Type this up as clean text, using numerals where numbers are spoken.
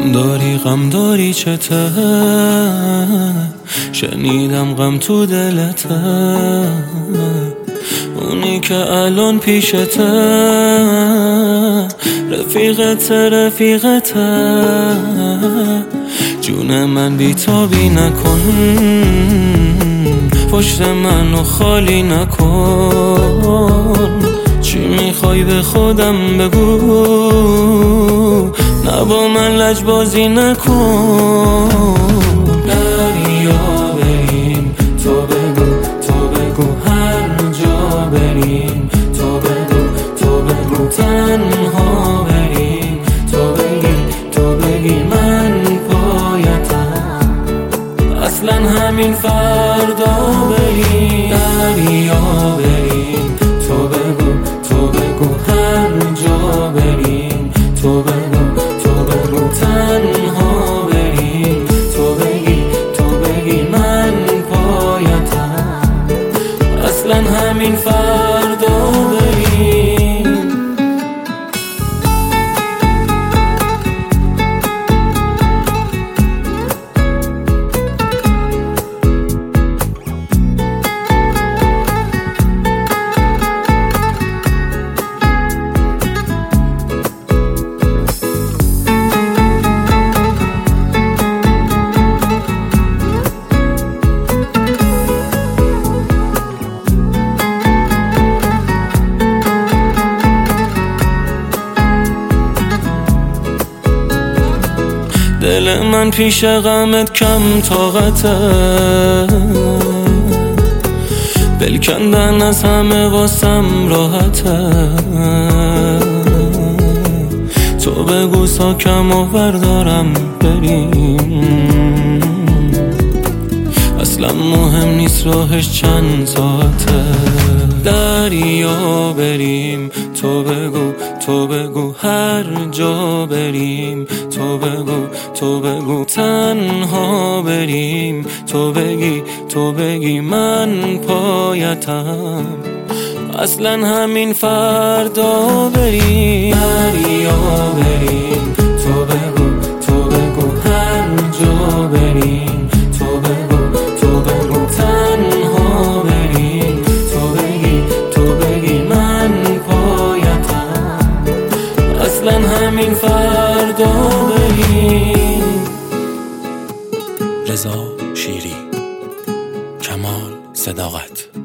غم داری چته، شنیدم غم تو دلته، اونی که الان پیشته رفیقته، جون من بیتابی نکن، پشت منو خالی نکن، چی میخوای به خودم بگو، نه با من لجبازی نکن. دریا بریم تو بگو هر جا بریم تو بگو تنها بریم تو بگی من پایتم، اصلا همین فردا بریم. دریا بریم تو بگو هر جا بریم تو بگو تنها بریم تو بگی من پایتم، اصلا همین فردا بریم. دل من پیش غمت کم طاقته، دل کندن از همه واسم راحته، تو بگو ساکم و بردارم بریم، اصلا مهم نیست راهش چند ساعته. دریا بریم تو بگو هر جا بریم تو بگو تنها بریم تو بگی من پایتم، اصلا همین فردا بریم. دریا بریم تو بگو هر جا بریم تو بگو تنها بریم تو بگی من پایتم، اصلا همین فردا بریم. رضا شیری، کمال صداقت.